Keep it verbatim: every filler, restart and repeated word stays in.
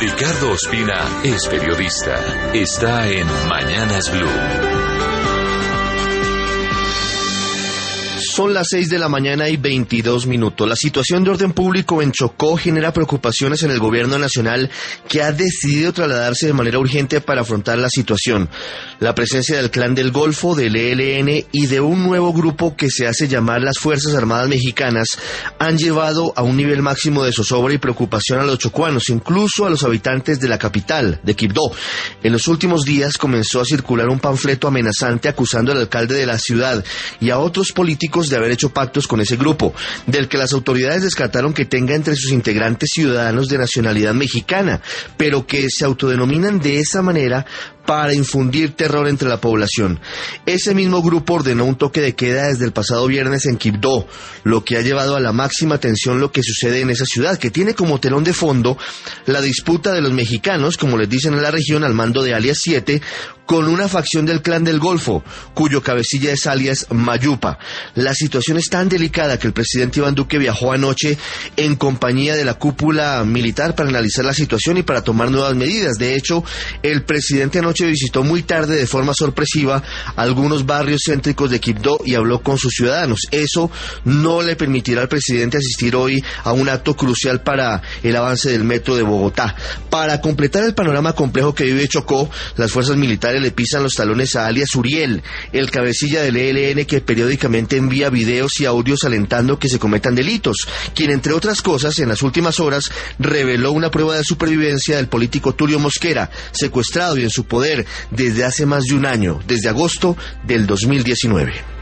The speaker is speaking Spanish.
Ricardo Ospina es periodista. Está en Mañanas Blue. Son las seis de la mañana y veintidós minutos. La situación de orden público en Chocó genera preocupaciones en el gobierno nacional, que ha decidido trasladarse de manera urgente para afrontar la situación. La presencia del Clan del Golfo, del E L N y de un nuevo grupo que se hace llamar las Fuerzas Armadas Mexicanas han llevado a un nivel máximo de zozobra y preocupación a los chocuanos, incluso a los habitantes de la capital, de Quibdó. En los últimos días comenzó a circular un panfleto amenazante acusando al alcalde de la ciudad y a otros políticos de haber hecho pactos con ese grupo, del que las autoridades descartaron que tenga entre sus integrantes ciudadanos de nacionalidad mexicana, pero que se autodenominan de esa manera para infundir terror entre la población. Ese mismo grupo ordenó un toque de queda desde el pasado viernes en Quibdó, lo que ha llevado a la máxima tensión lo que sucede en esa ciudad, que tiene como telón de fondo la disputa de los mexicanos, como les dicen en la región, al mando de alias siete, con una facción del Clan del Golfo, cuyo cabecilla es alias Mayupa. La situación es tan delicada que el presidente Iván Duque viajó anoche en compañía de la cúpula militar para analizar la situación y para tomar nuevas medidas. De hecho, el presidente anoche visitó muy tarde de forma sorpresiva algunos barrios céntricos de Quibdó y habló con sus ciudadanos. Eso no le permitirá al presidente asistir hoy a un acto crucial para el avance del metro de Bogotá. Para completar el panorama complejo que vive Chocó, las fuerzas militares le pisan los talones a alias Uriel, el cabecilla del E L N que periódicamente envía videos y audios alentando que se cometan delitos, quien entre otras cosas en las últimas horas reveló una prueba de supervivencia del político Tulio Mosquera, secuestrado y en su poder desde hace más de un año, desde agosto del dos mil diecinueve.